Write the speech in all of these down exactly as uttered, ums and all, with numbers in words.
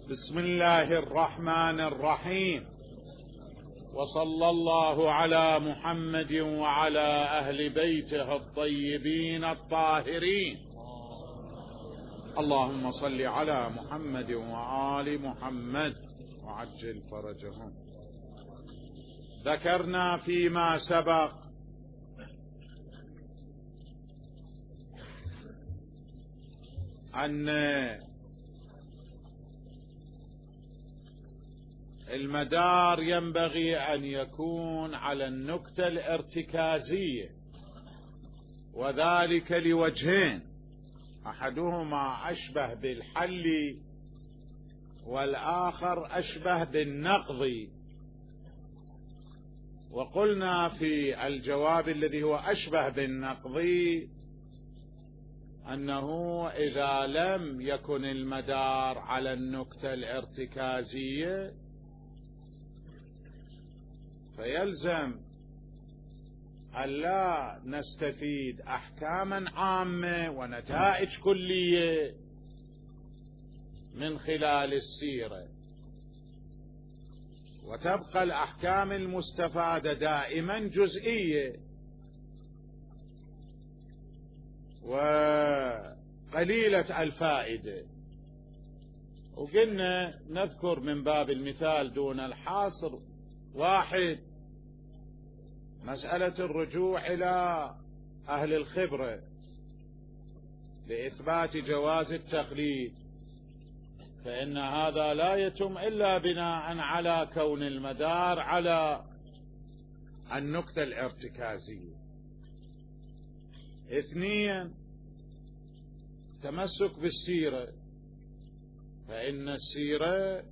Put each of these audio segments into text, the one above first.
بسم الله الرحمن الرحيم، وصلى الله على محمد وعلى أهل بيته الطيبين الطاهرين. اللهم صل على محمد وآل محمد وعجل فرجهم. ذكرنا فيما سبق أن المدار ينبغي أن يكون على النكتة الارتكازية، وذلك لوجهين: أحدهما أشبه بالحل والآخر أشبه بالنقض. وقلنا في الجواب الذي هو أشبه بالنقض أنه إذا لم يكن المدار على النكتة الارتكازية فيلزم ألا نستفيد أحكاما عامة ونتائج كلية من خلال السيرة، وتبقى الأحكام المستفادة دائما جزئية وقليلة الفائدة. وقلنا نذكر من باب المثال دون الحصر: واحد، مسألة الرجوع إلى أهل الخبرة لإثبات جواز التقليد، فإن هذا لا يتم إلا بناء على كون المدار على النكتة الارتكازية. اثنين، تمسك بالسيرة، فإن السيرة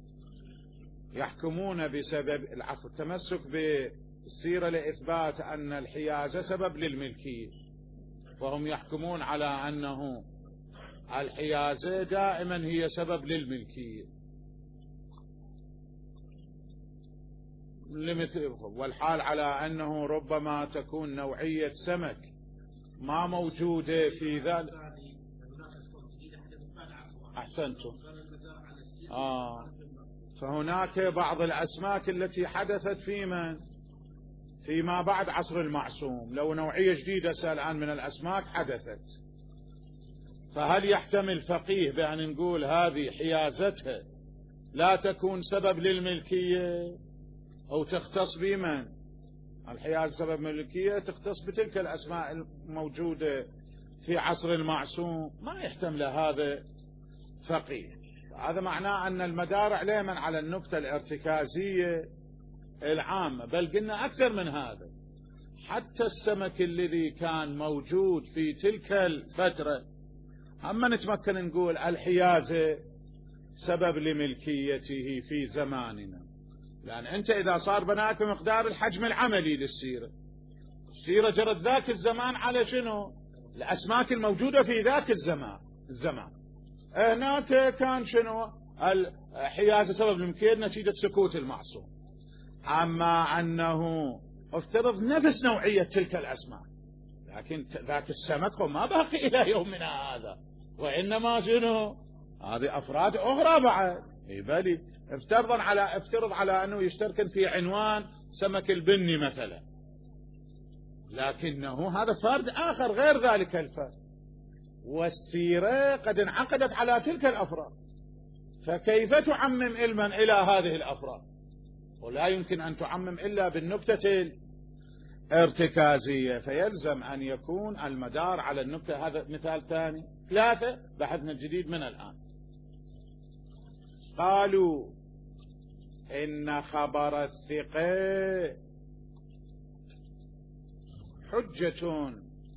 يحكمون بسبب العفو التمسك بالسيرة لإثبات أن الحيازة سبب للملكية، فهم يحكمون على أنه الحيازة دائما هي سبب للملكية، والحال على أنه ربما تكون نوعية سمك ما موجودة في ذلك. أحسنتم. آه فهناك بعض الأسماك التي حدثت في من فيما بعد عصر المعصوم، لو نوعية جديدة الآن من الأسماك حدثت، فهل يحتمل فقيه بأن نقول هذه حيازتها لا تكون سبب للملكية أو تختص بمن؟ الحياز سبب ملكية تختص بتلك الأسماء الموجودة في عصر المعصوم، ما يحتمل هذا فقيه. هذا معناه أن المدار عليما على النكتة الارتكازية العامة، بل قلنا أكثر من هذا، حتى السمك الذي كان موجود في تلك الفترة أما نتمكن نقول الحيازة سبب لملكيته في زماننا، لأن أنت إذا صار بناك بمقدار الحجم العملي للسيرة، السيرة جرت ذاك الزمان على شنو؟ الأسماك الموجودة في ذاك الزمان الزمان هناك كان شنو؟ الحيازة سبب للملكية نتيجة سكوت المعصوم. أما أنه افترض نفس نوعية تلك الأسماك، لكن ذاك السمك ما باقي إلى يومنا هذا، وإنما شنو؟ هذه أفراد أخرى بعد. بل افترض على افترض على أنه يشترك في عنوان سمك البني مثلا، لكنه هذا فرد آخر غير ذلك الفرد، والسيرة قد انعقدت على تلك الأفراد، فكيف تعمم علما إلى هذه الأفراد؟ ولا يمكن أن تعمم إلا بالنكتة الارتكازية، فيلزم أن يكون المدار على النكتة. هذا مثال ثاني. ثلاثة، بحثنا الجديد من الآن. قالوا إن خبر الثقة حجة،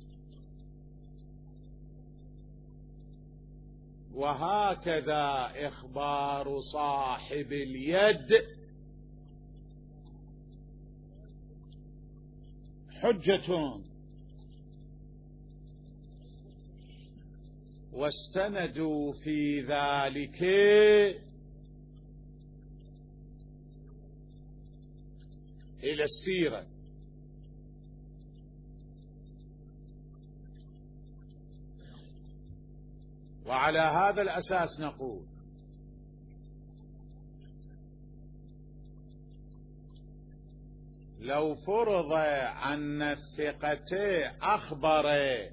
وهكذا إخبار صاحب اليد حجة، واستندوا في ذلك إلى السيرة. وعلى هذا الأساس نقول لو فرض أن الثقة أخبر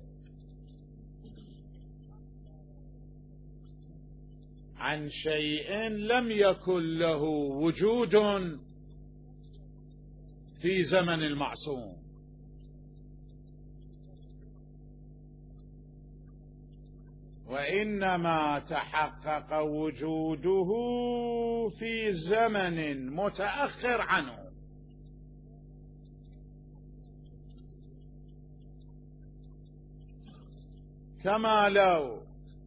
عن شيء لم يكن له وجود في زمن المعصوم، وإنما تحقق وجوده في زمن متأخر عنه، كما لو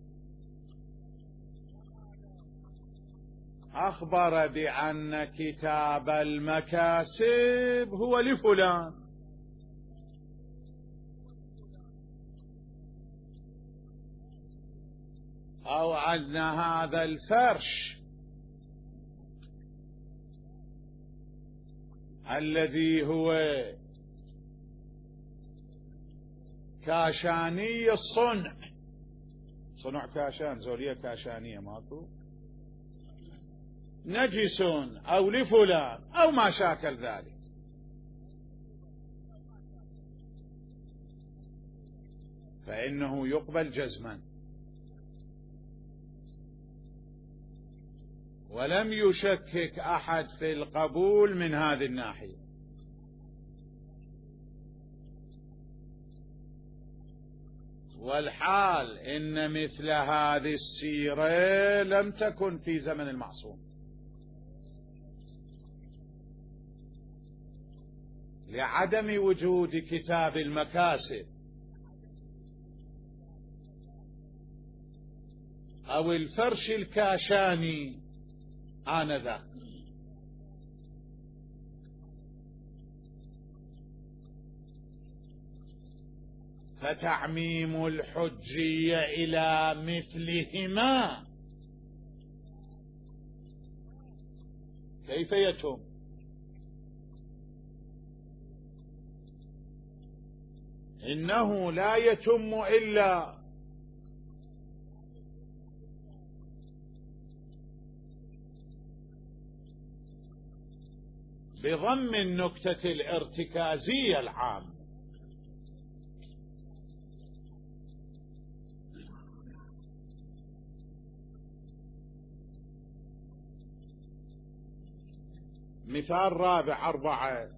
أخبر بأن كتاب المكاسب هو لفلان، أو أن هذا الفرش الذي هو كاشاني الصنع، صنع كاشان، زولية كاشانية ماكو، نجس أو لفلان أو ما شاكل ذلك، فإنه يقبل جزما، ولم يشكك أحد في القبول من هذه الناحية. والحال إن مثل هذه السيرة لم تكن في زمن المعصوم، لعدم وجود كتاب المكاسب أو الفرش الكاشاني آنذاك. فتعميم الحجية إلى مثلهما كيف يتم؟ إنه لا يتم إلا بضم النكتة الارتكازية العامة، مثال رابع أربعة،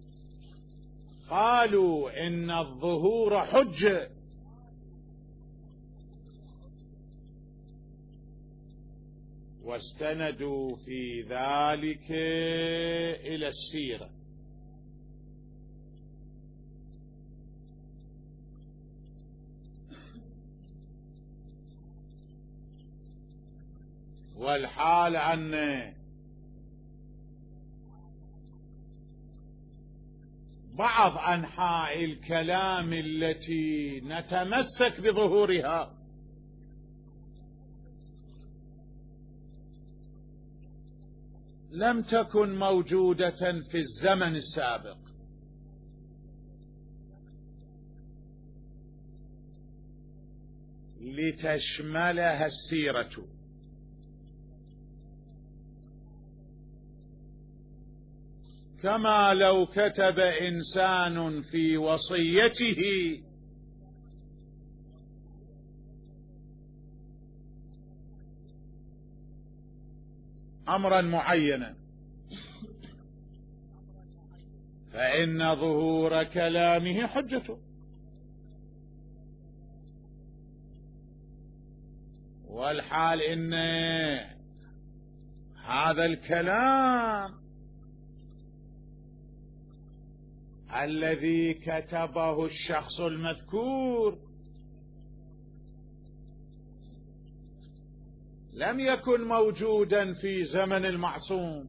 قالوا إن الظهور حجة، واستندوا في ذلك إلى السيرة، والحال أن بعض أنحاء الكلام التي نتمسك بظهورها لم تكن موجودة في الزمن السابق، لتشملها السيرة، كما لو كتب إنسان في وصيته أمرا معينا، فإن ظهور كلامه حجته، والحال إن هذا الكلام الذي كتبه الشخص المذكور لم يكن موجودا في زمن المعصوم،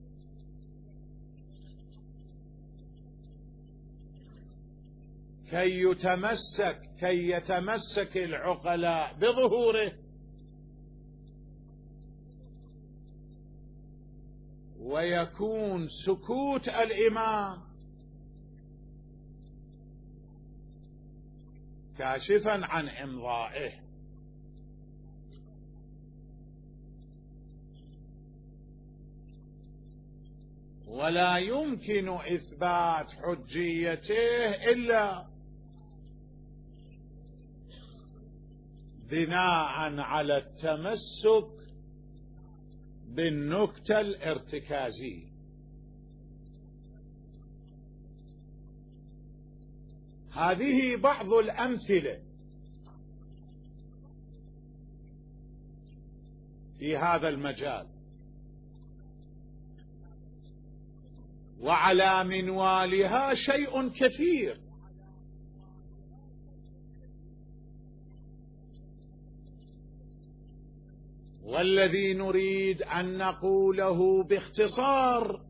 كي يتمسك كي يتمسك العقلاء بظهوره، ويكون سكوت الإمام كاشفا عن إمضائه. ولا يمكن إثبات حجيته إلا بناء على التمسك بالنكتة الارتكازية. هذه بعض الأمثلة في هذا المجال، وعلى منوالها شيء كثير. والذي نريد أن نقوله باختصار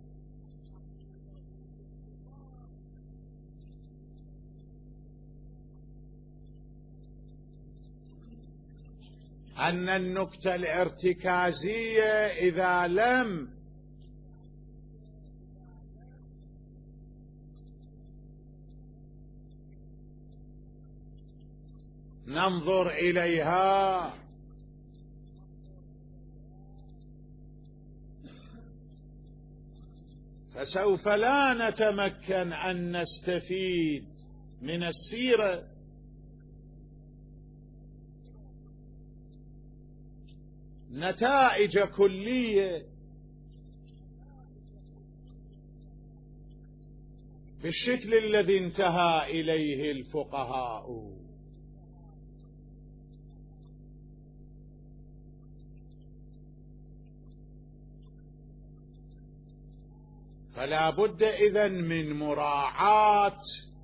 أن النكتة الارتكازية إذا لم ننظر إليها فسوف لا نتمكن أن نستفيد من السيرة نتائج كلية بالشكل الذي انتهى إليه الفقهاء. فلا بد إذن من مراعاة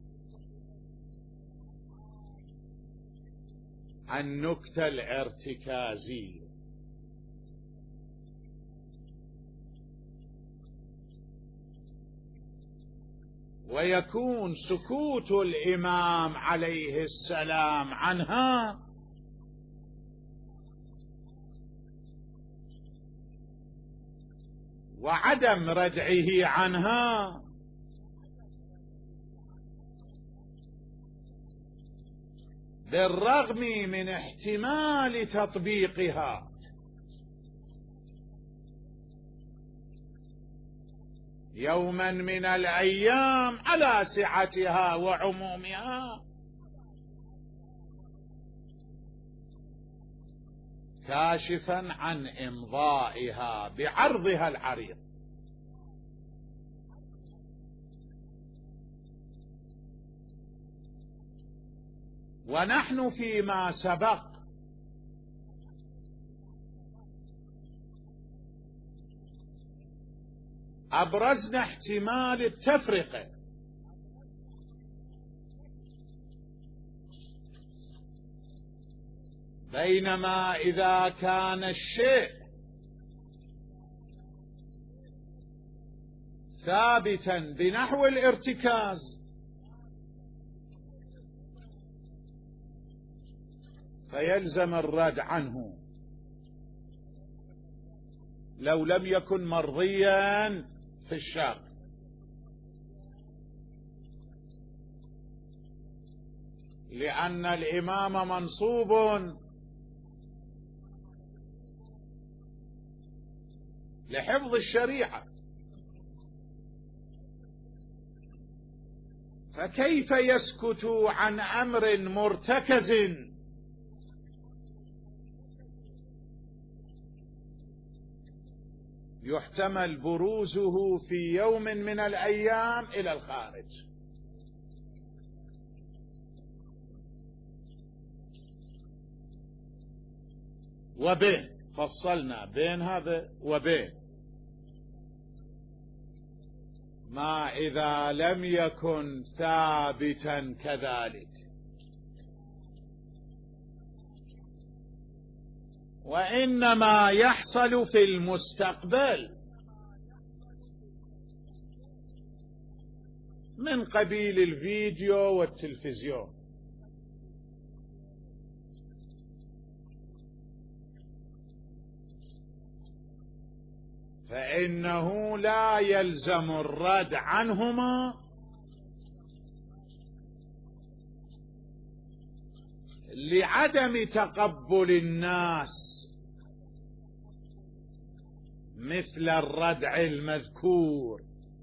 النكتة الارتكازية. ويكون سكوت الإمام عليه السلام عنها وعدم ردعه عنها بالرغم من احتمال تطبيقها يوما من الأيام على سعتها وعمومها، كاشفا عن إمضائها بعرضها العريض. ونحن فيما سبق أبرزنا احتمال التفرقة بينما إذا كان الشيء ثابتا بنحو الارتكاز فيلزم الرد عنه لو لم يكن مرضيا في الشرع، لأن الإمام منصوب لحفظ الشريعة، فكيف يسكت عن أمر مرتكز يحتمل بروزه في يوم من الأيام إلى الخارج؟ وبين فصلنا بين هذا وبين ما إذا لم يكن ثابتا كذلك، وإنما يحصل في المستقبل من قبيل الفيديو والتلفزيون. فإنه لا يلزم الرد عنهما لعدم تقبل الناس مثل الردع المذكور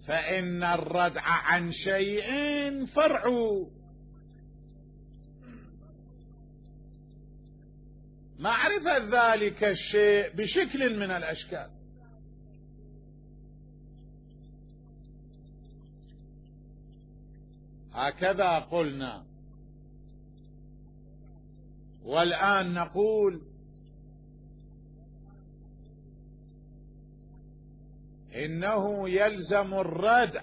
فإن الردع عن شيء فرع معرفة ذلك الشيء بشكل من الأشكال. هكذا قلنا. والآن نقول إنه يلزم الردع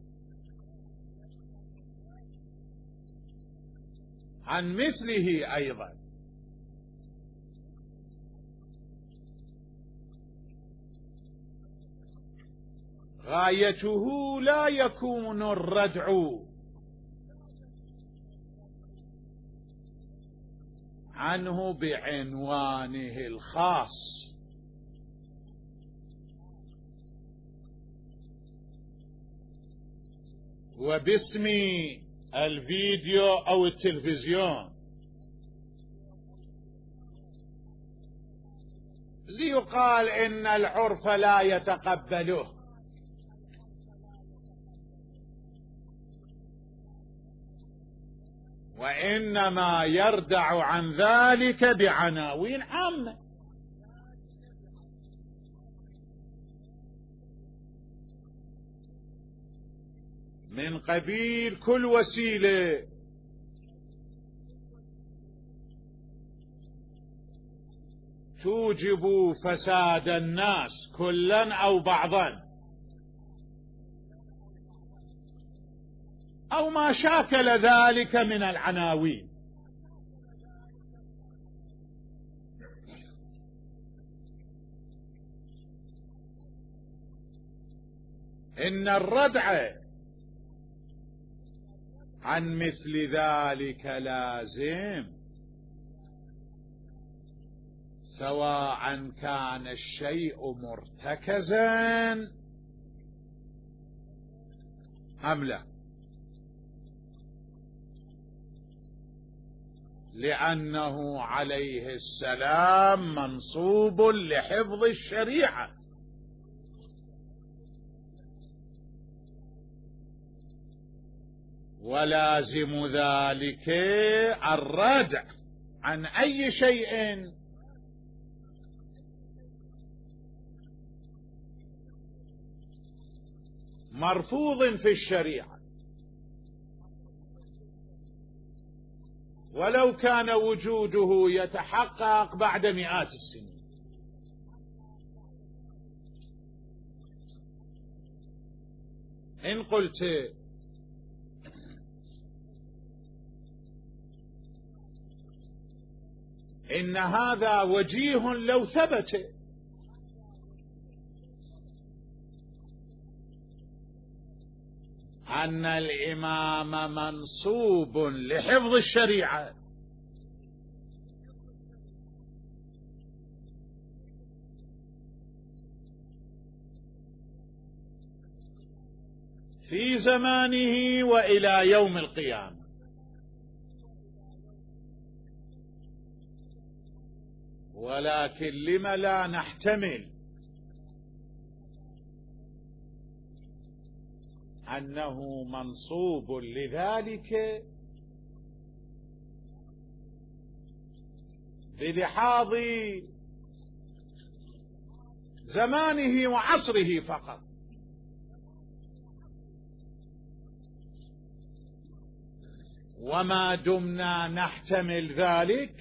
عن مثله أيضا، غايته لا يكون الردع عنه بعنوانه الخاص، وباسم الفيديو أو التلفزيون، ليقال إن العرف لا يتقبله، وإنما يردع عن ذلك بعناوين عامة. من قبيل كل وسيلة توجب فساد الناس كلا أو بعضا، أو ما شاكل ذلك من العناوين. إن الردع عن مثل ذلك لازم، سواء كان الشيء مرتكزا أم لا، لأنه عليه السلام منصوب لحفظ الشريعة، ولازم ذلك الردع عن أي شيء مرفوض في الشريعة، ولو كان وجوده يتحقق بعد مئات السنين. إن قلت إن هذا وجيه لو ثبت، أن الإمام منصوب لحفظ الشريعة، في زمانه وإلى يوم القيامة، ولكن لم لا نحتمل أنه منصوب لذلك بلحاظ زمانه وعصره فقط، وما دمنا نحتمل ذلك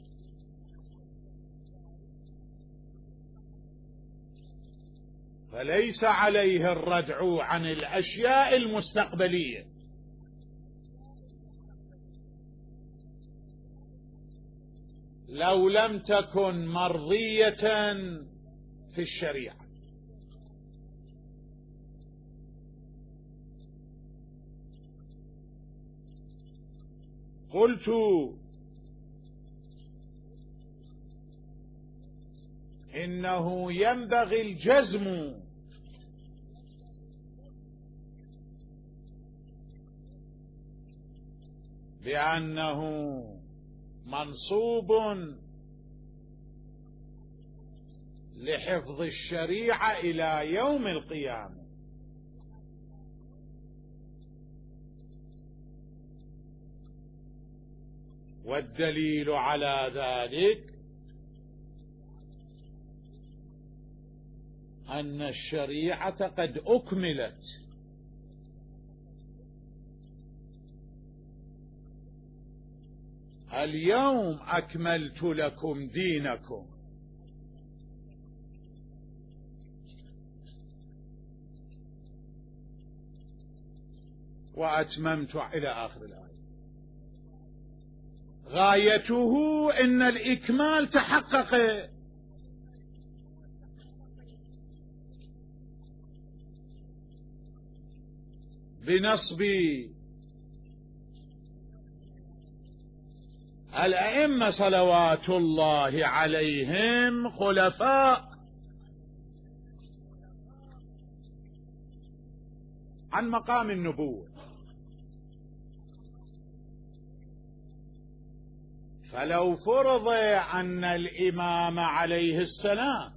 فليس عليه الردع عن الأشياء المستقبلية، لو لم تكن مرضية في الشريعة. قلت إنه ينبغي الجزم بأنه منصوب لحفظ الشريعة إلى يوم القيامة، والدليل على ذلك أن الشريعة قد أكملت، اليوم أكملت لكم دينكم. وأتممت إلى آخر الآية. غايته إن الإكمال تحقق بنصب الأئمة صلوات الله عليهم خلفاء عن مقام النبوة. فلو فرض أن الإمام عليه السلام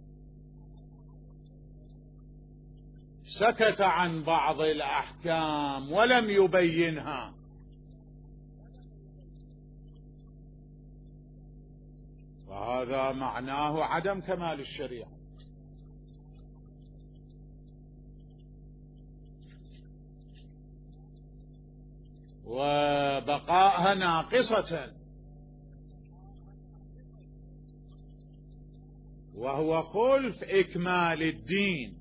سكت عن بعض الأحكام ولم يبينها، فهذا معناه عدم كمال الشريعة، وبقائها ناقصة، وهو خلف إكمال الدين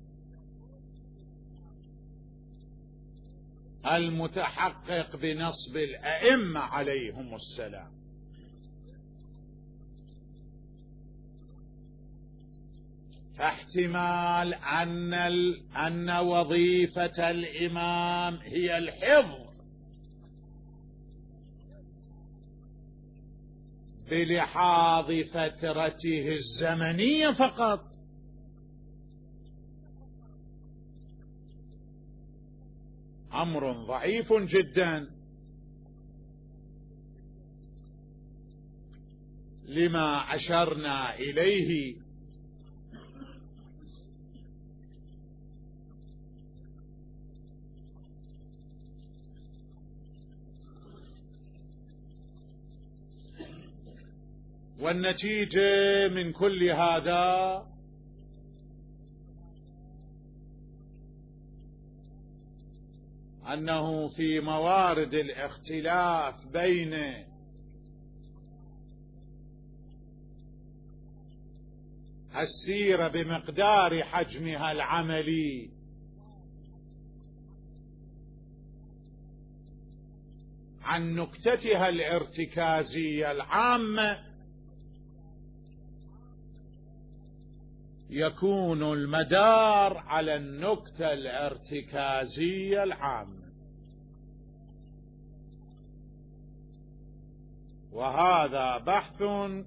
المتحقق بنصب الأئمة عليهم السلام. فاحتمال أن أن وظيفة الإمام هي الحفظ بلحاظ فترته الزمنية فقط، أمر ضعيف جدا لما أشرنا إليه والنتيجة من كل هذا أنه في موارد الاختلاف بين السيرة بمقدار حجمها العملي عن نكتتها الارتكازية العامة، يكون المدار على النكتة الارتكازية العامة، وهذا بحث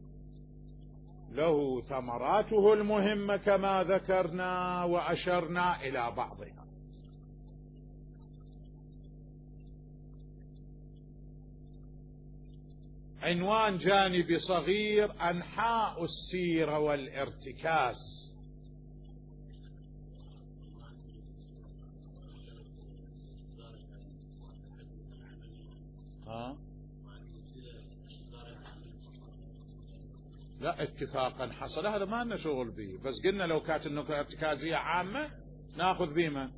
له ثمراته المهمة كما ذكرنا وأشرنا إلى بعضها. عنوان جانبي صغير: أنحاء السيرة والارتكاز. ها؟ لا، اتفاقا حصل، هذا ما لنا شغل به، بس قلنا لو كانت النكتة ارتكازية عامة ناخذ بما.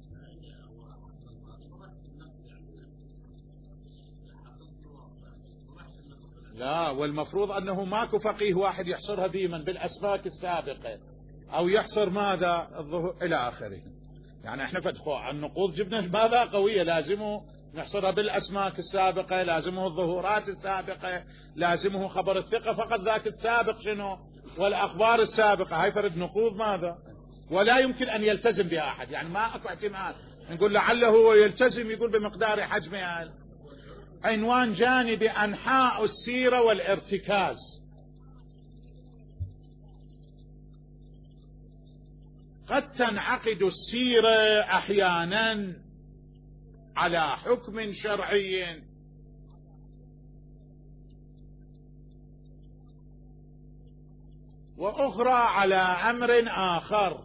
لا، والمفروض أنه ماكو فقيه واحد يحصرها بمن بالأسباك السابقة أو يحصر ماذا الظهور إلى آخره. يعني احنا فتحوا النقوض جبنا ماذا قوية، لازمه نحصرها بالأسماك السابقة، لازمه الظهورات السابقة، لازمه خبر الثقة فقط ذاك السابق شنو، والأخبار السابقة. هاي فرد نقوض ماذا، ولا يمكن أن يلتزم بها أحد، يعني ما أكو احتمال نقول لعله هو يلتزم يقول بمقدار حجمها. عنوان جانبي: أنحاء السيرة والارتكاز. قد تنعقد السيرة أحيانا على حكم شرعي، وأخرى على أمر آخر.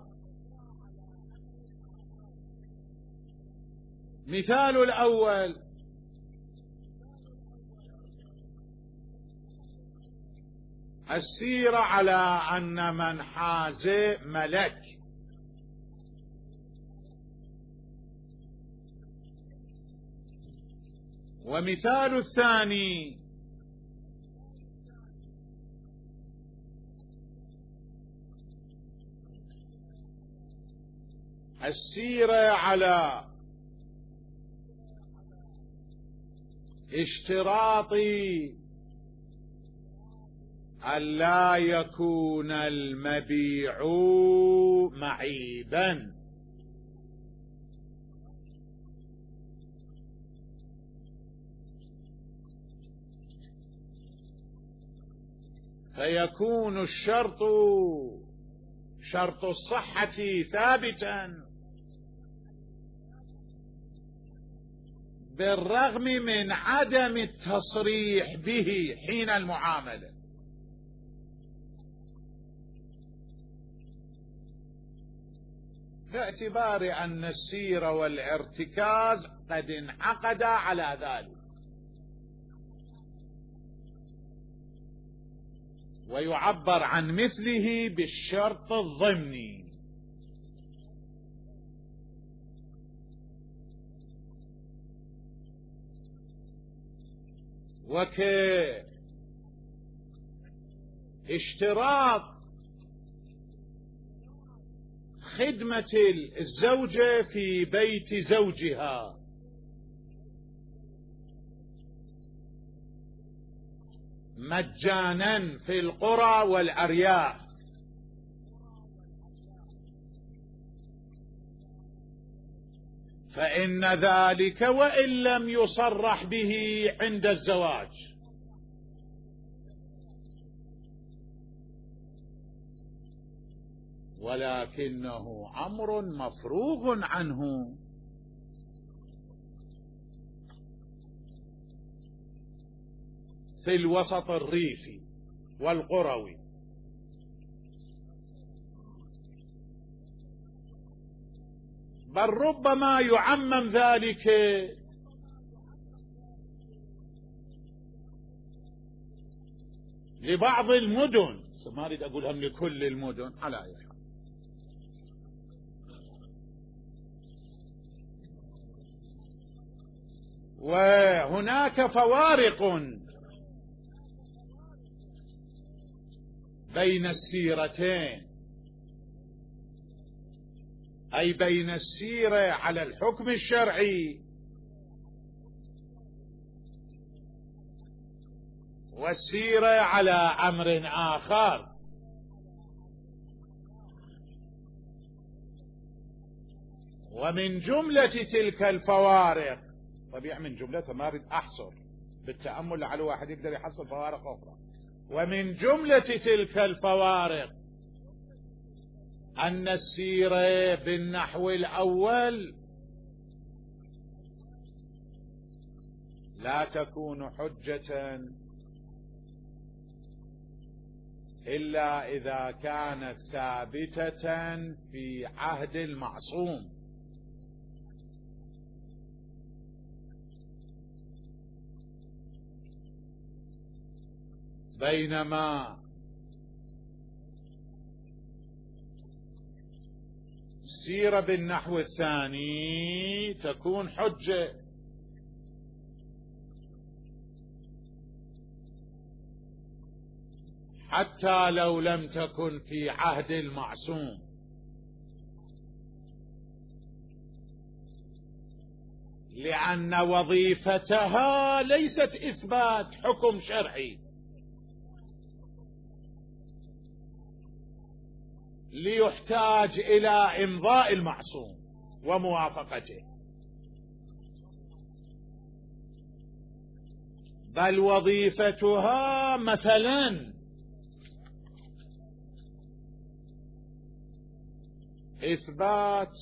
مثال الأول: السيرة على أن من حاز ملك، ومثال الثاني السيرة على اشتراط ألا يكون المبيع معيبا، فيكون الشرط شرط الصحة ثابتا بالرغم من عدم التصريح به حين المعاملة، باعتبار أن السير والارتكاز قد انعقدا على ذلك، ويعبر عن مثله بالشرط الضمني. وكاشتراط خدمة الزوجة في بيت زوجها، مجانا في القرى والأرياف، فإن ذلك وإن لم يصرح به عند الزواج، ولكنه أمر مفروغ عنه في الوسط الريفي والقروي، بل ربما يعمم ذلك لبعض المدن، ما أريد أقولها لكل المدن على أي حال. وهناك فوارق بين السيرتين، أي بين السيرة على الحكم الشرعي والسيرة على أمر آخر. ومن جملة تلك الفوارق، طبيعي من جملتها ما أريد أحصر بالتأمل لعل واحد يقدر يحصل فوارق أخرى، ومن جملة تلك الفوارق أن السيرة بالنحو الأول لا تكون حجة إلا إذا كانت ثابتة في عهد المعصوم، بينما السيرة بالنحو الثاني تكون حجة حتى لو لم تكن في عهد المعصوم، لأن وظيفتها ليست إثبات حكم شرعي ليحتاج إلى إمضاء المعصوم وموافقته، بل وظيفتها مثلا إثبات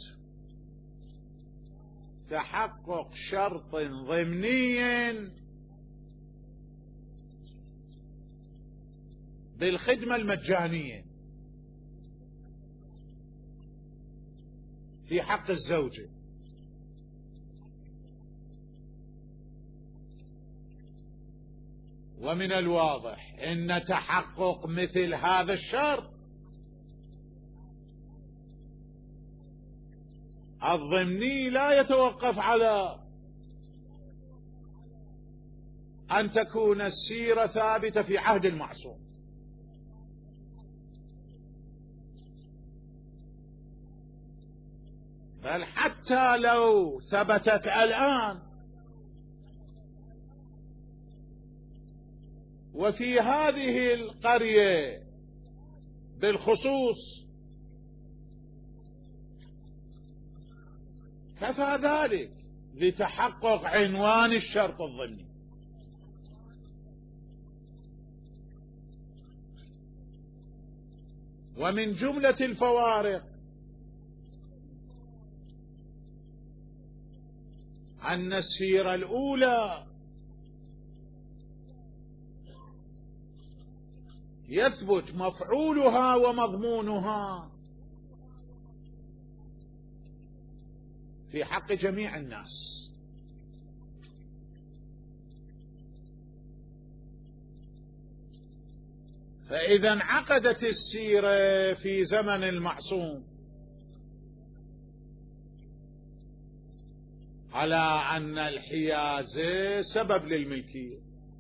تحقق شرط ضمني بالخدمة المجانية في حق الزوجة، ومن الواضح أن تحقق مثل هذا الشرط الضمني لا يتوقف على أن تكون السيرة ثابتة في عهد المعصوم، بل حتى لو ثبتت الآن وفي هذه القرية بالخصوص كفى ذلك لتحقق عنوان الشرط الضمني. ومن جملة الفوارق أن السيرة الأولى يثبت مفعولها ومضمونها في حق جميع الناس، فإذا انعقدت السيرة في زمن المعصوم على أن الحيازة سبب للملكية،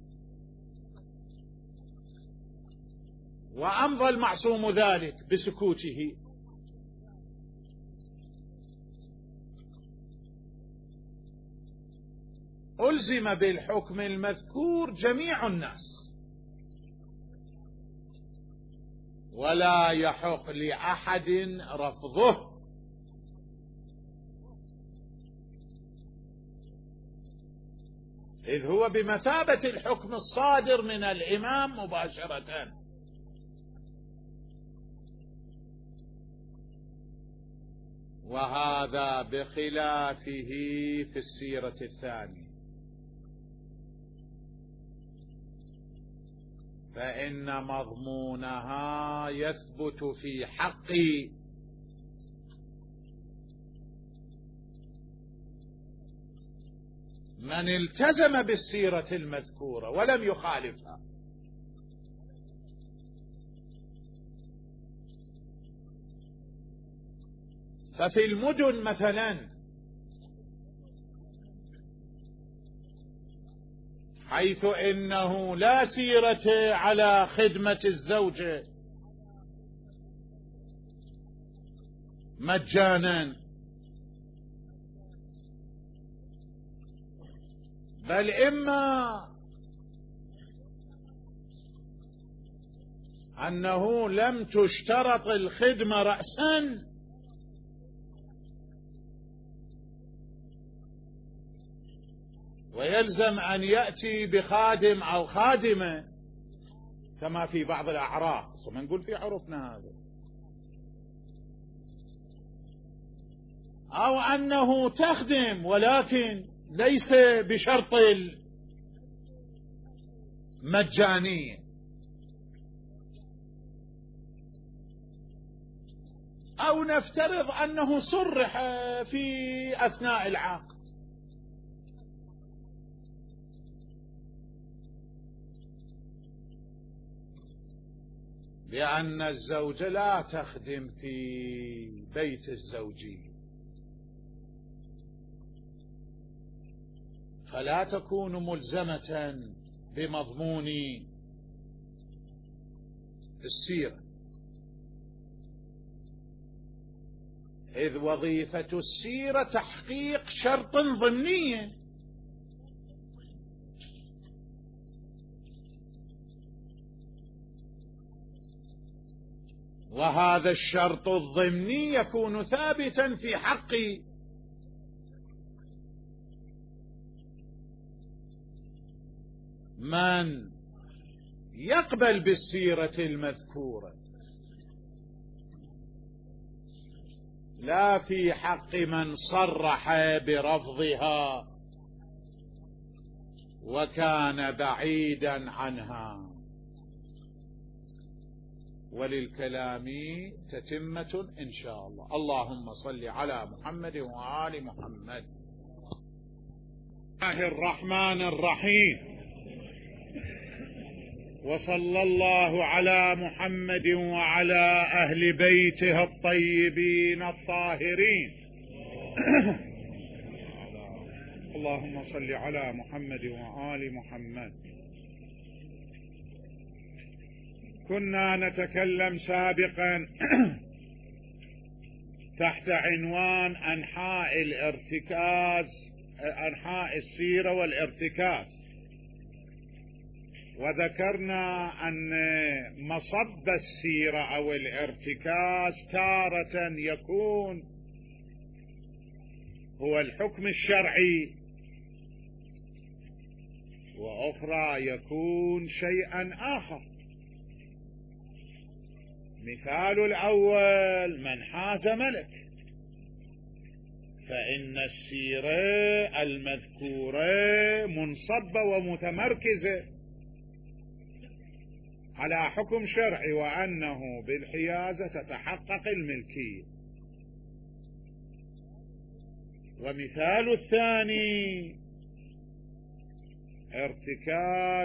وأمضى المعصوم ذلك بسكوته، ألزم بالحكم المذكور جميع الناس، ولا يحق لأحد رفضه، إذ هو بمثابة الحكم الصادر من الإمام مباشرة. وهذا بخلافه في السيرة الثانية، فإن مضمونها يثبت في حق من التزم بالسيرة المذكورة ولم يخالفها، ففي المدن مثلا حيث إنه لا سيرة على خدمة الزوجة مجانا، بل إما أنه لم تشترط الخدمة رأسا، ويلزم أن يأتي بخادم أو خادمة كما في بعض الأعراف، ما نقول في عرفنا هذا، أو أنه تخدم ولكن ليس بشرط المجانية، أو نفترض أنه صرح في أثناء العقد بأن الزوجة لا تخدم في بيت الزوجية، فلا تكون ملزمة بمضمون السيرة، إذ وظيفة السيرة تحقيق شرط ضمني، وهذا الشرط الضمني يكون ثابتا في حق من يقبل بالسيرة المذكورة، لا في حق من صرح برفضها وكان بعيدا عنها. وللكلام تتمة إن شاء الله. اللهم صل على محمد وآل محمد. بسم الله الرحمن الرحيم. وصلى الله على محمد وعلى أهل بيته الطيبين الطاهرين. اللهم صل على محمد وآل محمد. كنا نتكلم سابقا تحت عنوان أنحاء الارتكاز، أنحاء السيرة والارتكاز، وذكرنا أن مصب السيرة أو الارتكاز تارة يكون هو الحكم الشرعي، وأخرى يكون شيئا آخر. مثال الأول من حاز ملك، فإن السيرة المذكورة منصبة ومتمركزة على حكم شرعي، وأنه بالحيازة تتحقق الملكية. ومثال الثاني ارتكاز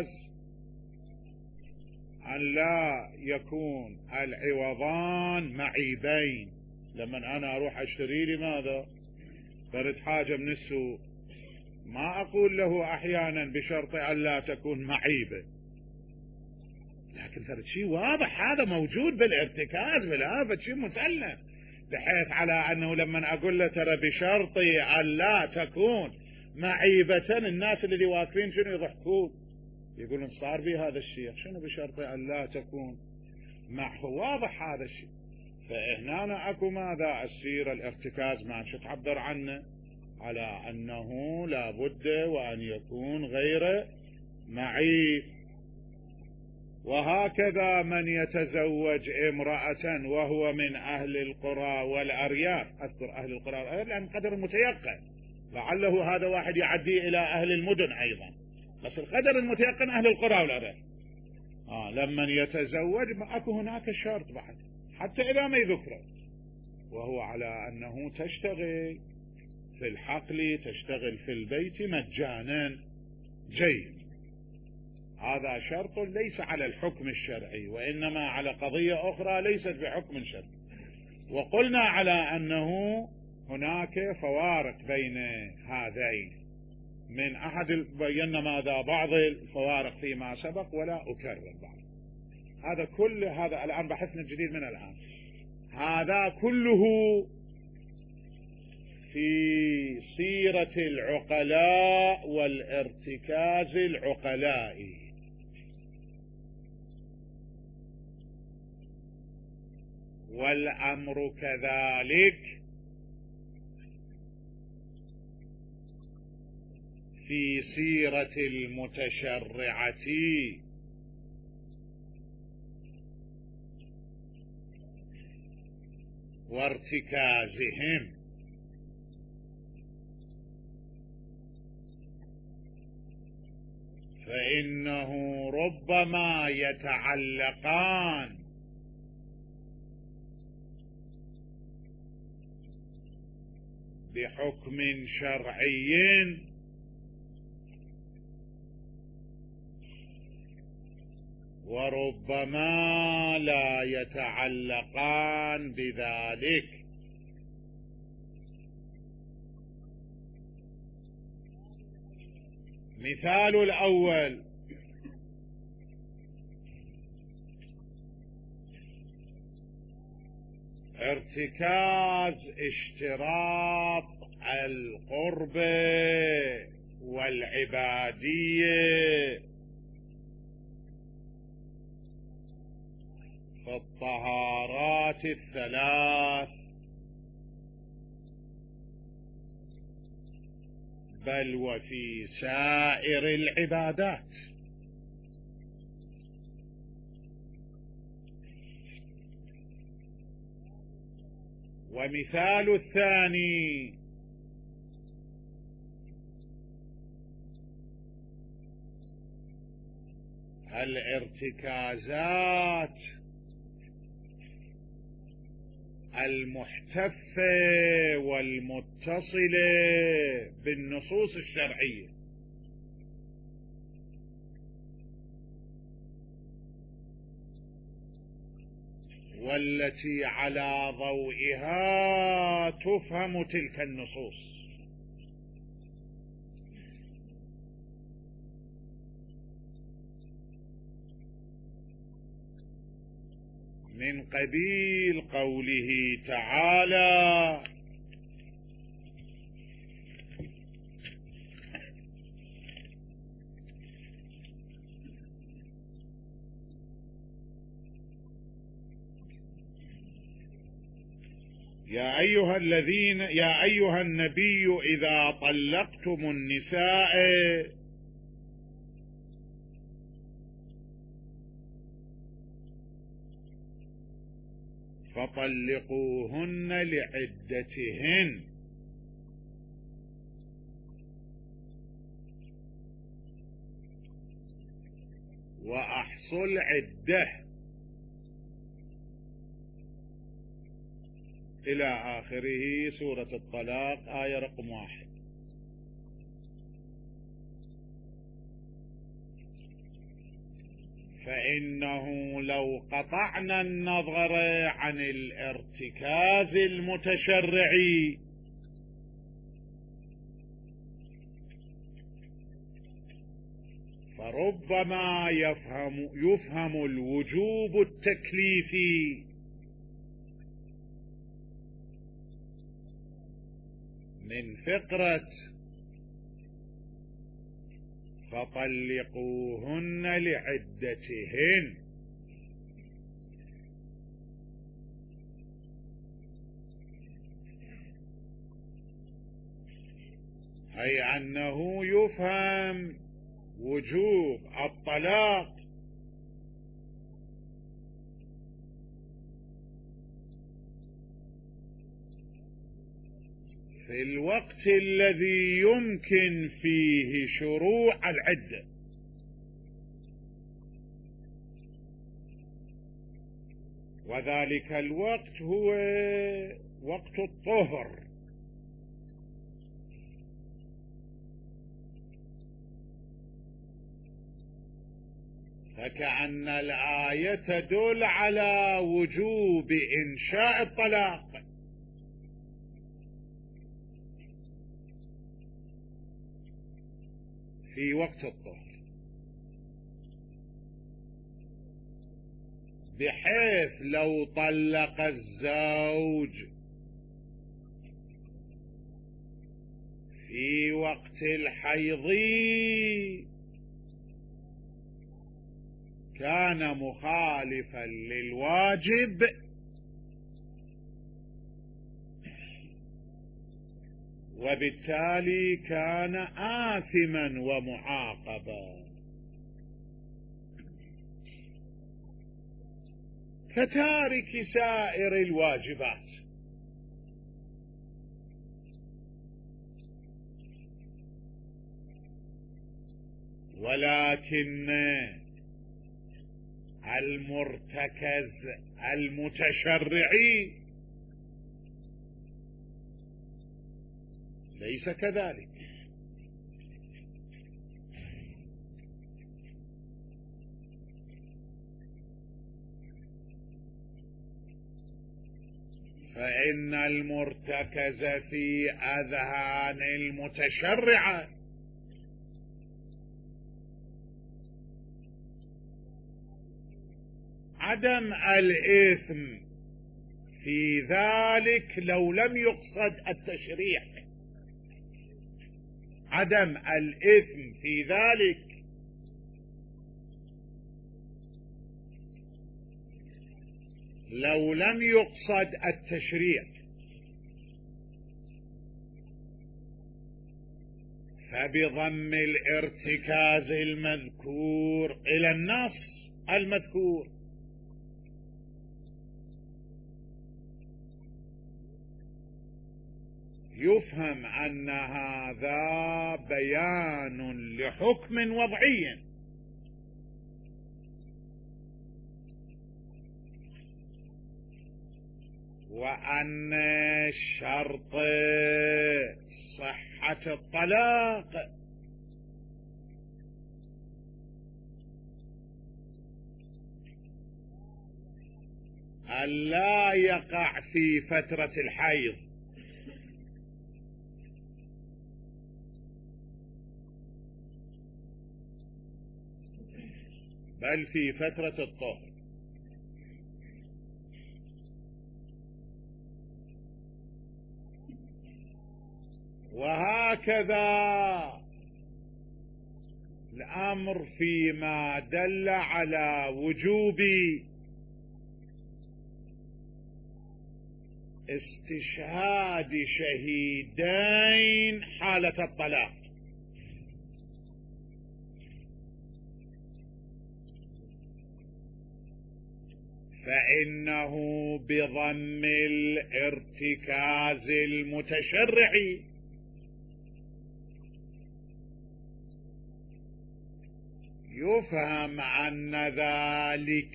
أن لا يكون العوضان معيبين. لما أنا أروح أشتري لي ماذا فرد حاجة من السوق، ما أقول له أحيانا بشرط أن لا تكون معيبة، لكن فرد شيء واضح هذا موجود بالارتكاز بالآفة، شيء مسلم، بحيث على أنه لما أقول له ترى بشرطي أن لا تكون معيبة، الناس اللي واقفين شنو يضحكون، يقولون صار بي هذا الشيء، شنو بشرطي أن لا تكون معه، واضح هذا الشيء. فهنا أكو ماذا السيرة الارتكاز ما شو تعبر عنه على أنه لا بد وأن يكون غير معيب. وهكذا من يتزوج امرأة وهو من أهل القرى والأرياف، أذكر أهل القرى والأرياف لأن قدر متيقن، لعله هذا واحد يعدي إلى أهل المدن أيضا، بس القدر المتيقن أهل القرى والأرياف. آه لمن يتزوج أكو هناك شرط بعد حتى إذا ما يذكره، وهو على أنه تشتغل في الحقل، تشتغل في البيت مجانا جيد. هذا شرط ليس على الحكم الشرعي، وإنما على قضية أخرى ليست بحكم شرعي. وقلنا على أنه هناك فوارق بين هذين، من أحد بينا ماذا بعض الفوارق فيما سبق ولا أكرر بعض. هذا كل هذا الآن بحثنا الجديد من الآن، هذا كله في سيرة العقلاء والارتكاز العقلائي. والأمر كذلك في سيرة المتشرعة وارتكازهم، فإنه ربما يتعلقان بحكم شرعي وربما لا يتعلقان بذلك. مثال الأول ارتكاز اشتراط القرب والعبادية في الطهارات الثلاث، بل وفي سائر العبادات. ومثال الثاني الارتكازات المحتفة والمتصلة بالنصوص الشرعية، والتي على ضوئها تفهم تلك النصوص. من قبيل قوله تعالى: يا أيها الذين يا أيها النبي إذا طلقتم النساء فطلقوهن لعدتهن وأحصوا العدة إلى آخره. سورة الطلاق آية رقم واحد. فإنه لو قطعنا النظر عن الارتكاز المتشرعي فربما يفهم يفهم الوجوب التكليفي من فقرة فطلقوهن لعدتهن، أي أنه يفهم وجوب الطلاق في الوقت الذي يمكن فيه شروع العدة، وذلك الوقت هو وقت الطهر. فكأن الآية تدل على وجوب إنشاء الطلاق في وقت الطهر، بحيث لو طلق الزوج في وقت الحيض كان مخالفا للواجب، وبالتالي كان آثما ومعاقبا، كتارك سائر الواجبات. ولكن المرتكز المتشرعي ليس كذلك، فإن المرتكز في أذهان المتشرعة عدم الإثم في ذلك لو لم يقصد التشريع، عدم الإثم في ذلك لو لم يقصد التشريع. فبضم الارتكاز المذكور إلى النص المذكور يفهم أن هذا بيان لحكم وضعي، وأن شرط صحة الطلاق ألا يقع في فترة الحيض، بل في فترة الطهر. وهكذا الأمر فيما دل على وجوب استشهاد شهيدين حالة الطلاق. فإنه بضم الارتكاز المتشرعي يفهم أن ذلك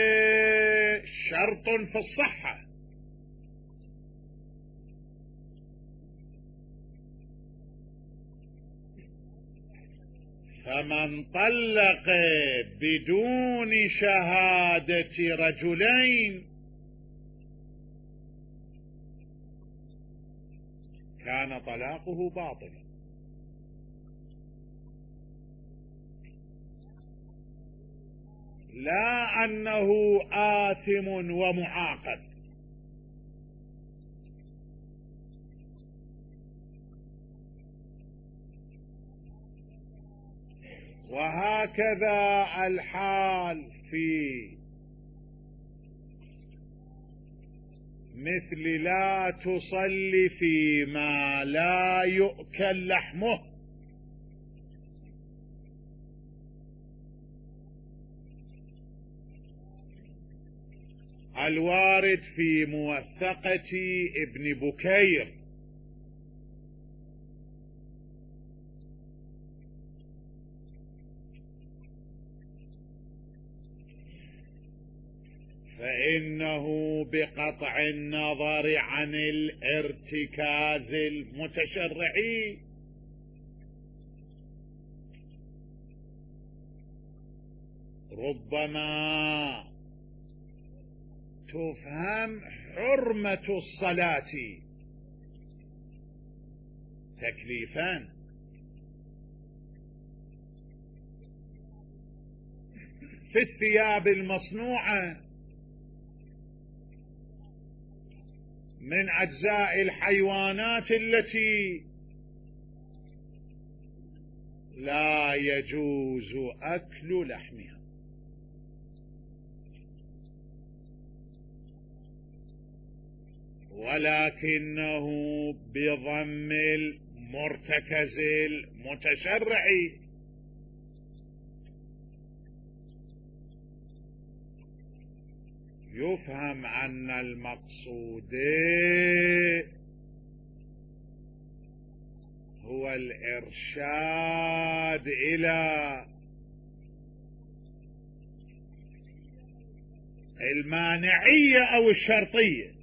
شرط في الصحة، فمن طلق بدون شهادة رجلين كان طلاقه باطلا. لا أنه آثم ومعاقب. وهكذا الحال في مثل لا تصلي فيما لا يؤكل لحمه، الوارد في موثقة ابن بكير. فإنه بقطع النظر عن الارتكاز المتشرعي ربما تفهم حرمة الصلاة تكليفان، في الثياب المصنوعة من أجزاء الحيوانات التي لا يجوز أكل لحمها، ولكنه بضم المرتكز المتشرعي يفهم أن المقصود هو الإرشاد إلى المانعية أو الشرطية.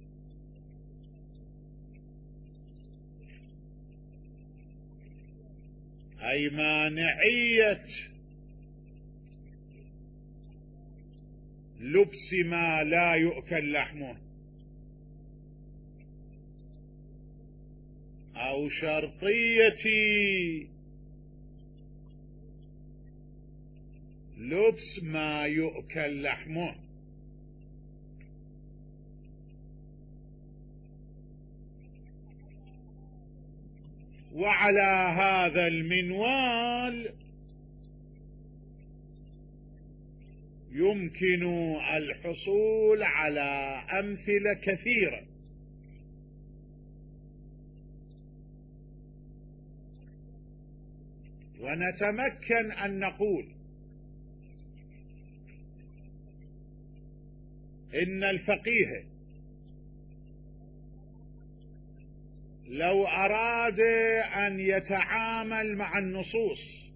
أي مانعية لبس ما لا يؤكل لحمه، أو شرطية لبس ما يؤكل لحمه. وعلى هذا المنوال يمكن الحصول على أمثلة كثيرة، ونتمكن أن نقول إن الفقيه لو أراد أن يتعامل مع النصوص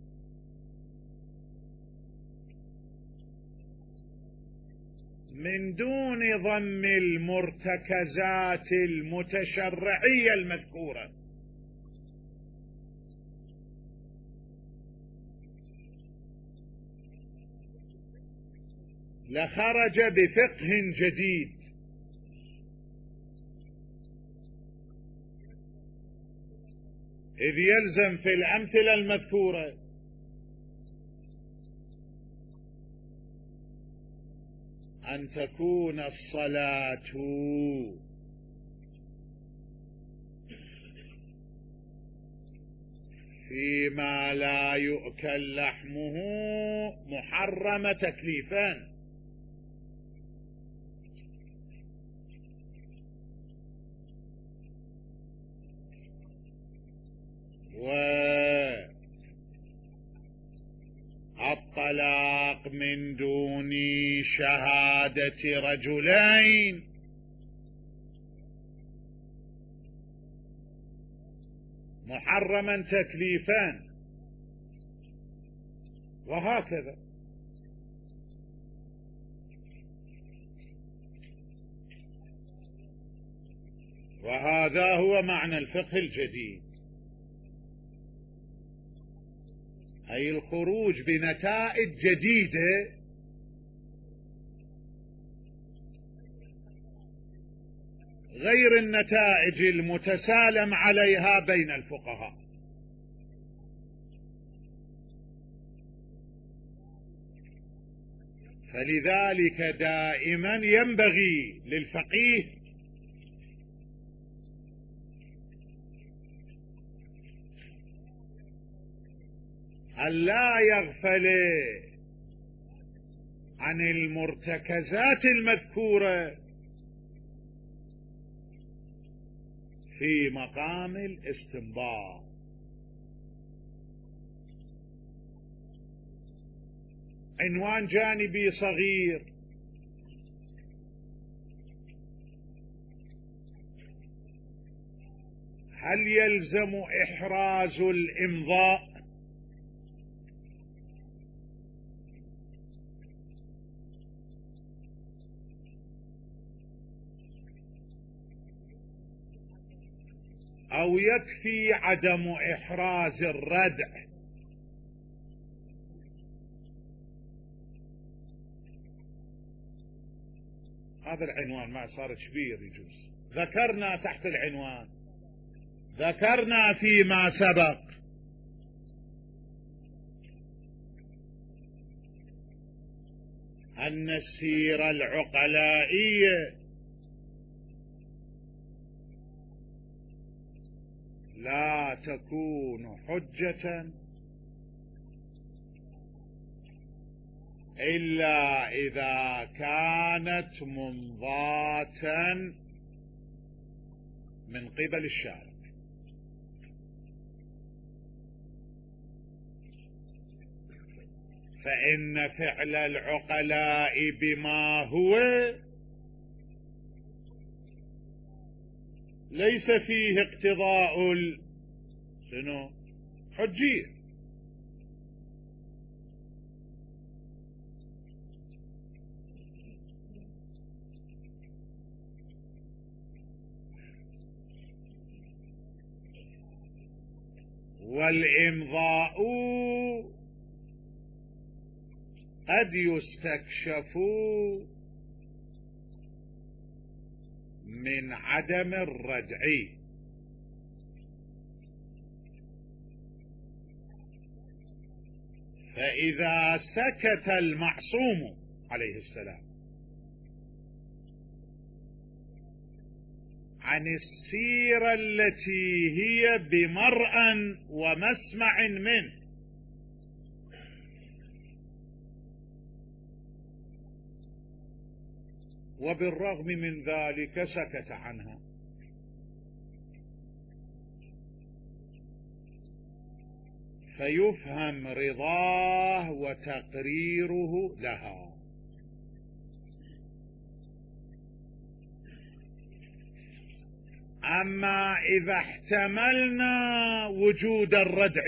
من دون ضم المرتكزات المتشرعية المذكورة لخرج بفقه جديد، إذ يلزم في الأمثلة المذكورة أن تكون الصلاة فيما لا يؤكل لحمه محرم تكليفا، والطلاق من دون شهادة رجلين محرما تكليفا، وهكذا. وهذا هو معنى الفقه الجديد، أي الخروج بنتائج جديدة غير النتائج المتسالم عليها بين الفقهاء. فلذلك دائما ينبغي للفقيه ألا يغفل عن المرتكزات المذكورة في مقام الاستنباط. عنوان جانبي صغير: هل يلزم إحراز الإمضاء؟ أو يكفي عدم إحراز الردع؟ هذا العنوان ما صار كبير يجوز. ذكرنا تحت العنوان، ذكرنا فيما سبق أن السيرة العقلائية لا تكون حجة إلا إذا كانت ممضاة من قبل الشارع. فإن فعل العقلاء بما هو ليس فيه اقتضاء شنو حجية. والإمضاء قد يستكشف من عدم الردع، فإذا سكت المعصوم عليه السلام عن السيرة التي هي بمرأى ومسمع منه، وبالرغم من ذلك سكت عنها، فيفهم رضاه وتقريره لها. أما إذا احتملنا وجود الردع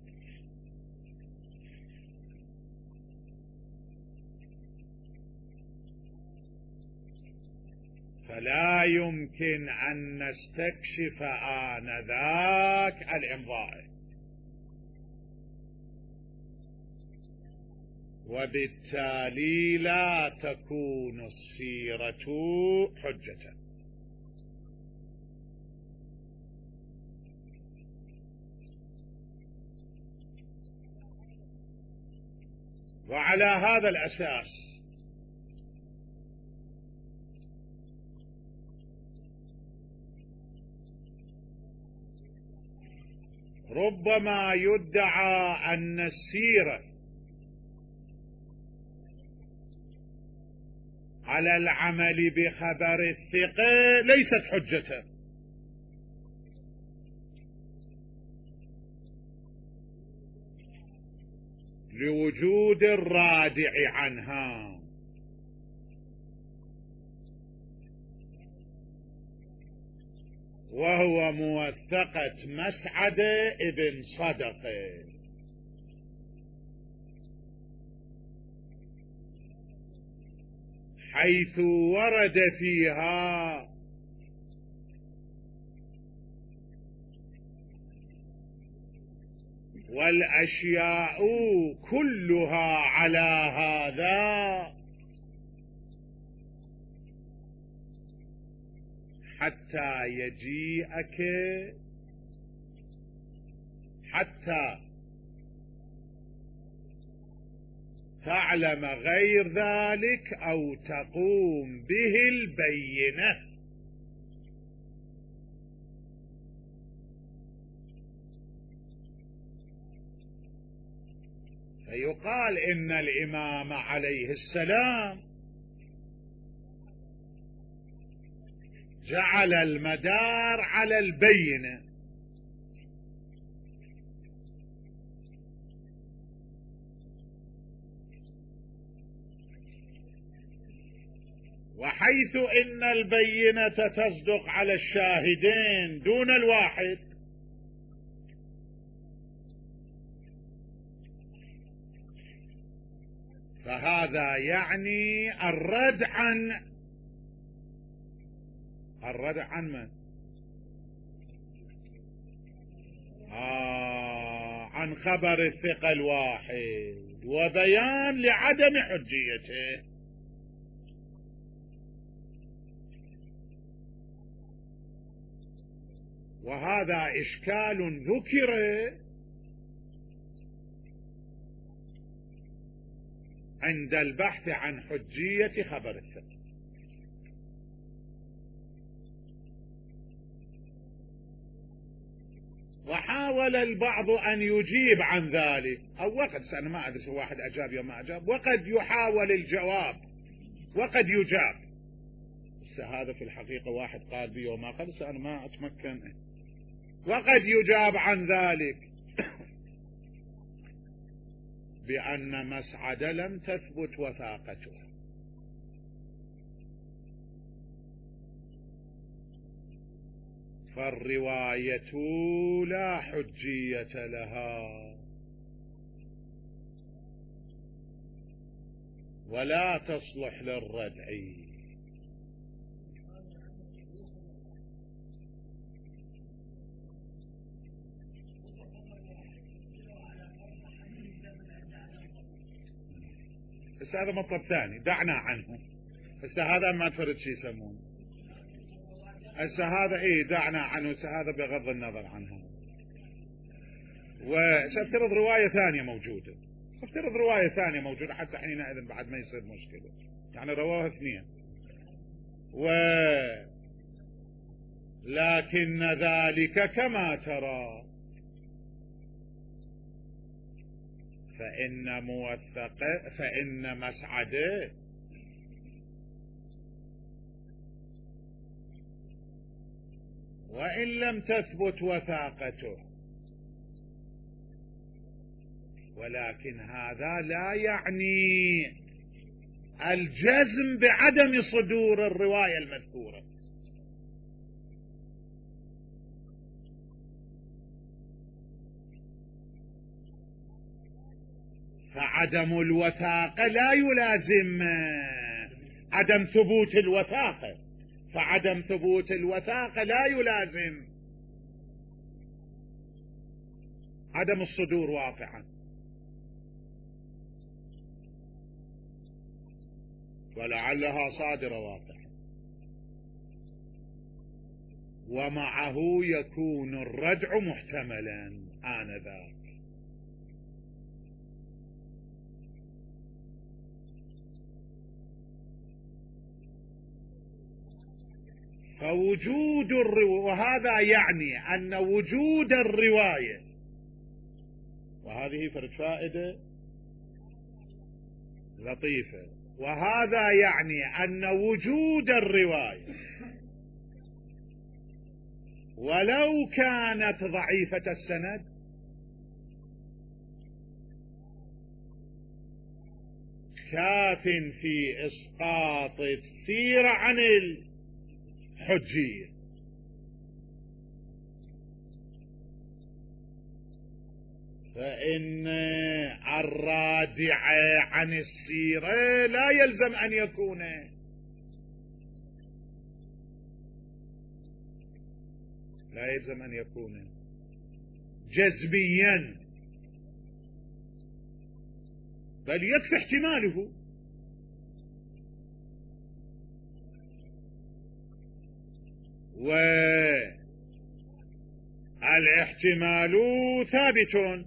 فلا يمكن أن نستكشف آنذاك الإمضاء، وبالتالي لا تكون السيرة حجة. وعلى هذا الأساس ربما يدعى أن السيرة على العمل بخبر الثقة ليست حجة، لوجود الرادع عنها، وهو موثقة مسعد ابن صدقة، حيث ورد فيها والأشياء كلها على هذا حتى يجيئك حتى تعلم غير ذلك أو تقوم به البينة. فيقال إن الإمام عليه السلام جعل المدار على البينة، وحيث إن البينة تصدق على الشاهدين دون الواحد، فهذا يعني الرد عن الرد عن من؟ آه عن خبر الثقة الواحد وبيان لعدم حجيته. وهذا إشكال ذكر عند البحث عن حجية خبر الثقة. وحاول البعض أن يجيب عن ذلك، أو وقد أنا ما أدري واحد أجاب يا ما أجاب، وقد يحاول الجواب وقد يجاب. بس هذا في الحقيقة واحد قال بي وما قال، بس أنا ما أتمكن. وقد يجاب عن ذلك بأن مسعد لم تثبت وثاقته، فالرواية لا حجية لها ولا تصلح للردع. بس هذا مطلب ثاني دعنا عنه. بس هذا ما تفرد شي يسمونه هسه هذا ايه دعنا عنه. هذا بغض النظر عنها. وسأفترض رواية ثانية موجودة، افترض رواية ثانية موجودة حتى حينئذ بعد ما يصير مشكلة، يعني رواها اثنين. و لكن ذلك كما ترى فإن موثق فإن مسعده وإن لم تثبت وثاقته، ولكن هذا لا يعني الجزم بعدم صدور الرواية المذكورة. فعدم الوثاقة لا يلازم عدم ثبوت الوثاقة، فعدم ثبوت الوثاقة لا يلازم عدم الصدور واقعا. ولعلها صادرة واقعة، ومعه يكون الردع محتملا آنذاك. فوجود الرواية، وهذا يعني أن وجود الرواية، وهذه فرد فائدة لطيفة، وهذا يعني أن وجود الرواية ولو كانت ضعيفة السند كاف في إسقاط السيرة عن الحجية. فإن الرادع عن السيرة لا يلزم أن يكون لا يلزم أن يكون جزميا، بل يكفي احتماله. والاحتمال ثابت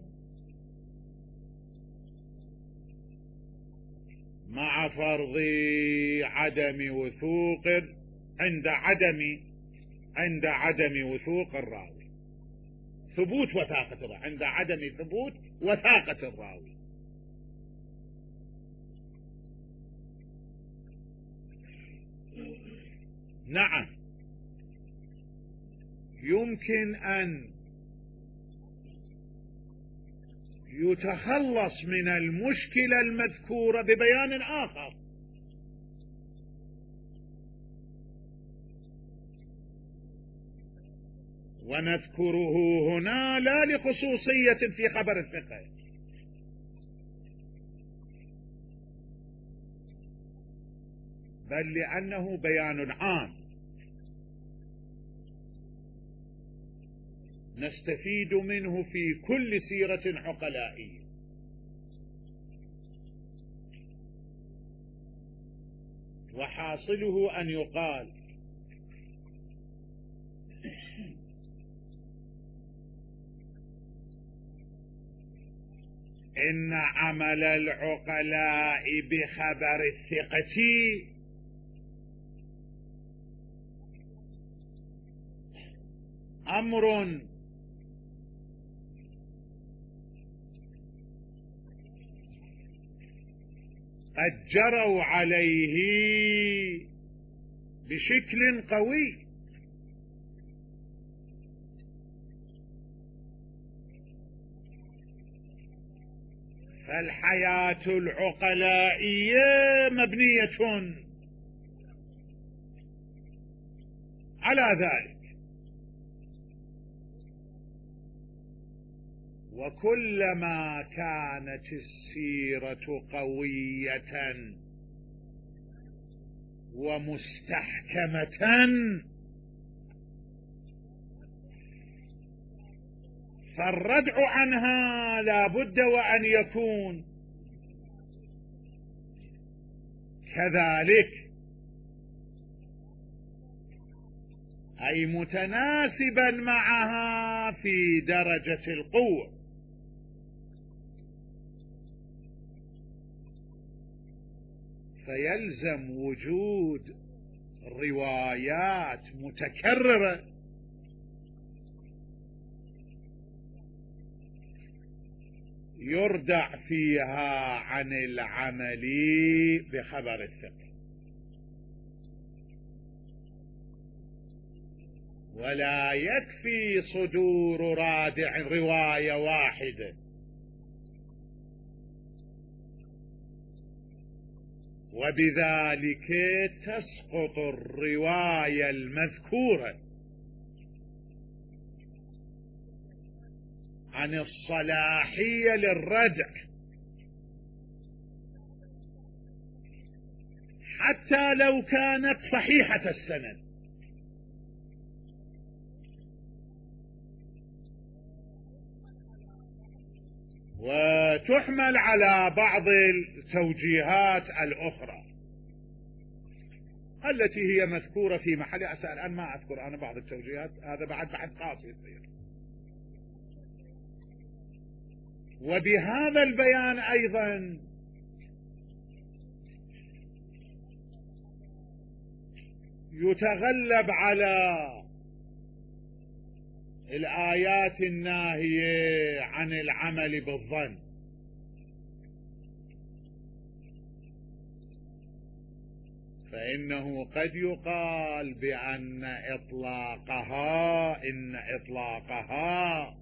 مع فرض عدم وثوق عند عدم عند عدم وثوق الراوي، ثبوت وثاقة الراوي، عند عدم ثبوت وثاقة الراوي. نعم، يمكن أن يتخلص من المشكلة المذكورة ببيان آخر، ونذكره هنا لا لخصوصية في خبر الثقة، بل لأنه بيان عام نستفيد منه في كل سيرة عقلائية. وحاصله أن يقال إن عمل العقلاء بخبر الثقة أمر قد جروا عليه بشكل قوي، فالحياة العقلائية مبنية على ذلك. وكلما كانت السيرة قوية ومستحكمة فالردع عنها لا بد وأن يكون كذلك، أي متناسبا معها في درجة القوة. فيلزم وجود روايات متكررة يردع فيها عن العمل بخبر الثقة، ولا يكفي صدور رادع رواية واحدة، وبذلك تسقط الرواية المذكورة عن الصلاحية للردع حتى لو كانت صحيحة السند. وتحمل على بعض التوجيهات الأخرى، التي هي مذكورة في محل أسأل الآن ما أذكر أنا بعض التوجيهات، هذا بعد بحث خاص يصير. وبهذا البيان أيضا يتغلب على الآيات الناهية عن العمل بالظن، فإنه قد يقال بأن إطلاقها إن إطلاقها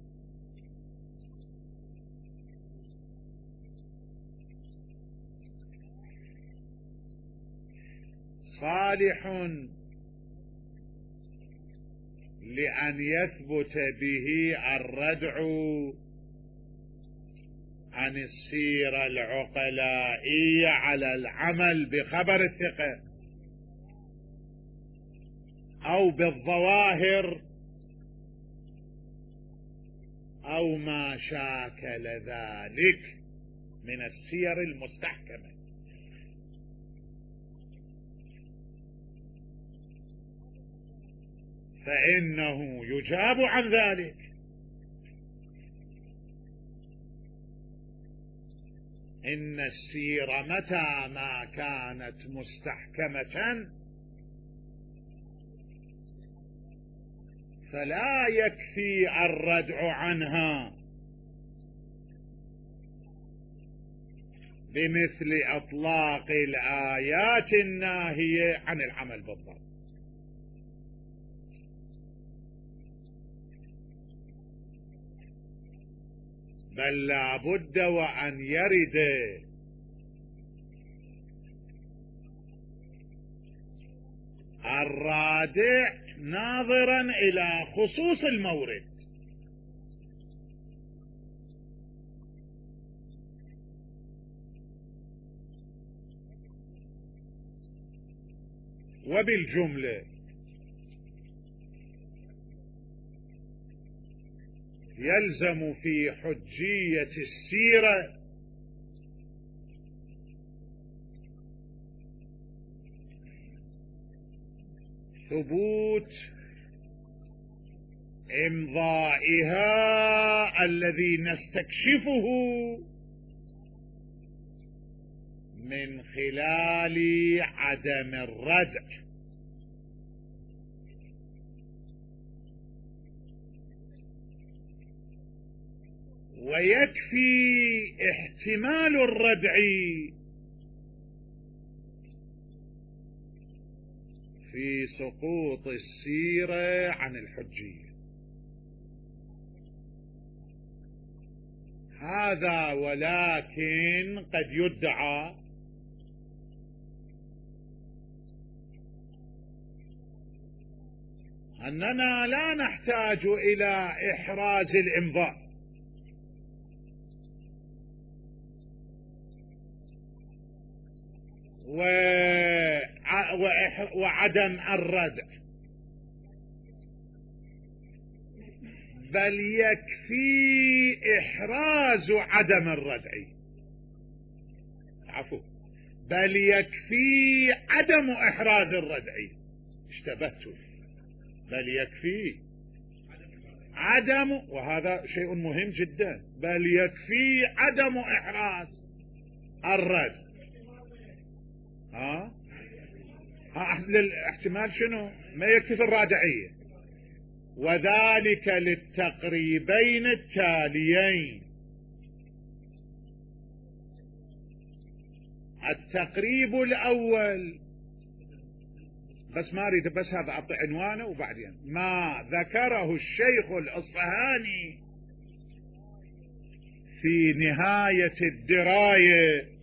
صالح لأن يثبت به الردع عن السيرة العقلائية على العمل بخبر الثقة أو بالظواهر أو ما شاكل ذلك من السير المستحكمة. فإنه يجاب عن ذلك إن السيرة متى ما كانت مستحكمة فلا يكفي الردع عنها بمثل إطلاق الآيات الناهية عن العمل بالضبط، بل لا بد وأن يرد الرادع ناظرا إلى خصوص المورد وبالجملة يلزم في حجية السيرة ثبوت إمضائها الذي نستكشفه من خلال عدم الردع، ويكفي احتمال الردع في سقوط السيرة عن الحجية. هذا ولكن قد يدعى أننا لا نحتاج إلى إحراز الإمضاء وعدم الردع، بل يكفي إحراز عدم الردع، عفوا بل يكفي عدم إحراز الردع، اشتبهت، بل يكفي عدم، وهذا شيء مهم جدا، بل يكفي عدم إحراز الردع. ها ها للاحتمال شنو؟ ما يكفي الرادعية، وذلك للتقريبين التاليين. التقريب الأول، بس ما أريد بس هذا أعطي عنوانه وبعدين ما ذكره الشيخ الأصفهاني في نهاية الدراية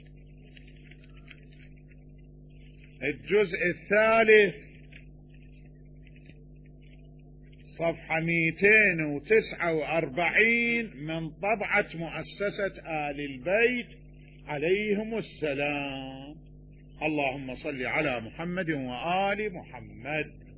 الجزء الثالث صفحة مئتين وتسعة وأربعين من طبعة مؤسسة آل البيت عليهم السلام. اللهم صل على محمد وآل محمد.